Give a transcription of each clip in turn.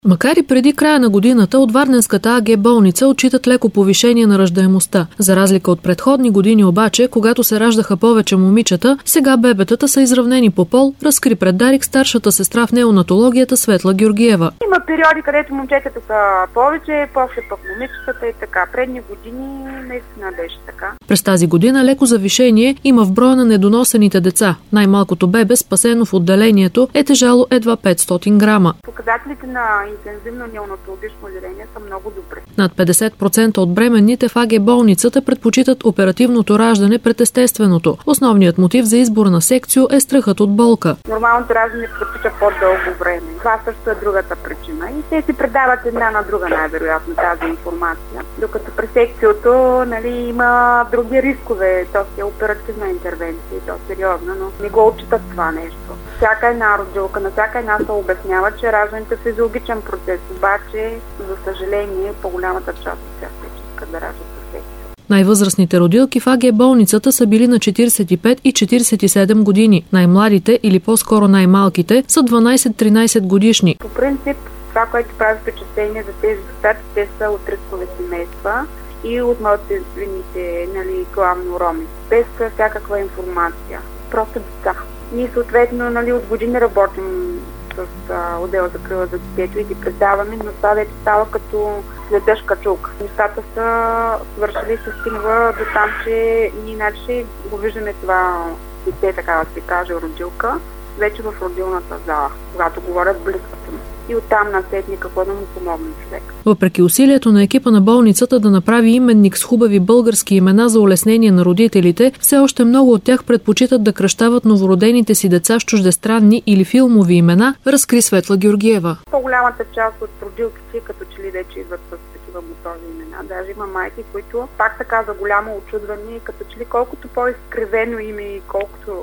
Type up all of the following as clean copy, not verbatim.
Макар и преди края на годината, от Варненската АГ болница отчитат леко повишение на раждаемостта. За разлика от предходни години обаче, когато се раждаха повече момичета, сега бебетата са изравнени по пол, разкри пред Дарик старшата сестра в неонатологията Светла Георгиева. Има периоди, където момчетата са повече, после пък момичетата и така. Предни години наистина беше така. През тази година леко завишение има в броя на недоносените деца. Най-малкото бебе, спасено в отделението, е тежало едва 500 грама. Показателите на интензивно неонатологично отделение са много добри. Над 50% от бременните в АГ болницата предпочитат оперативното раждане пред естественото. Основният мотив за избор на секцио е страхът от болка. Нормалното раждане протича по-дълго време. Това също е другата причина. И те си предават една на друга най-вероятно тази информация. Докато при секциото има други рискове. То си е оперативна интервенция и то сериозно, но не го отчитат това нещо. Всяка една родилка, на всяка една се обяснява, че раждането е физиологичен процес, обаче, за съжаление, по-голямата част от тях искат да раждат със секцио. Най-възрастните родилки в АГ болницата са били на 45 и 47 години. Най-младите, или по-скоро най-малките, са 12-13 годишни. По принцип, това, което прави впечатление за тези деца, те са от рискови семейства и от малцинствените, главно роми, без всякаква информация. Просто деца. Ние съответно от години работим с отдел за закрила за детето и ги предаваме, но това вече става като следеш качулка. Нещата са свършили се стигва до там, че ние иначе го виждаме това дете, така да се каже, родилка, вече в родилната зала, когато говорят близкото му. И оттам насетне какво да му помогне човек. Въпреки усилието на екипа на болницата да направи именник с хубави български имена за улеснение на родителите, все още много от тях предпочитат да кръщават новородените си деца с чуждестранни или филмови имена, разкри Светла Георгиева. По-голямата част от родилките, като че ли вече идват с такива мотови имена. Даже има майки, които пак така за голямо очудване, като че ли колкото по-изкривено име и колкото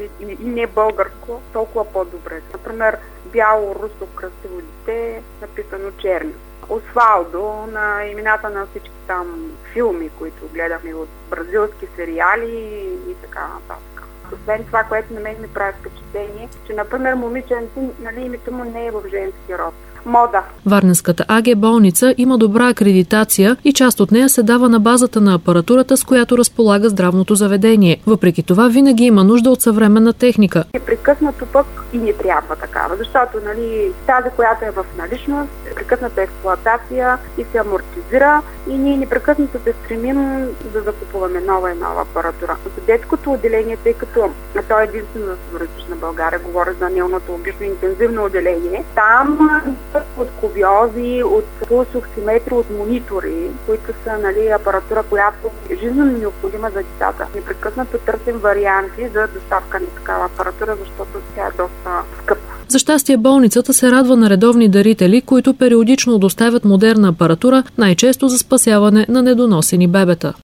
и не българско, толкова по-добре. Например, бяло, русо, красиво дете, написано черно. Освалдо, на имената на всички там филми, които гледахме от бразилски сериали и така нататък. Освен това, което на мен ми прави впечатление, че, например, момиченци, името му не е в женски род. Мода. Варненската АГ болница има добра акредитация и част от нея се дава на базата на апаратурата, с която разполага здравното заведение. Въпреки това, винаги има нужда от съвременна техника. Непрекъснато пък и не трябва такава, защото тази, която е в наличност, непрекъсната експлоатация и се амортизира и ние непрекъснато се стремим да закупуваме нова и нова апаратура. За детското отделение, тъй като то е единствено в България, говоря за неонатологично интензивно отделение, там от кубиози, от пулсоксиметри, от монитори, които са апаратура, която е жизненно необходима за децата. Непрекъснато търсим варианти за доставка на такава апаратура, защото тя е доста скъпа. За щастие болницата се радва на редовни дарители, които периодично доставят модерна апаратура, най-често за спасяване на недоносени бебета.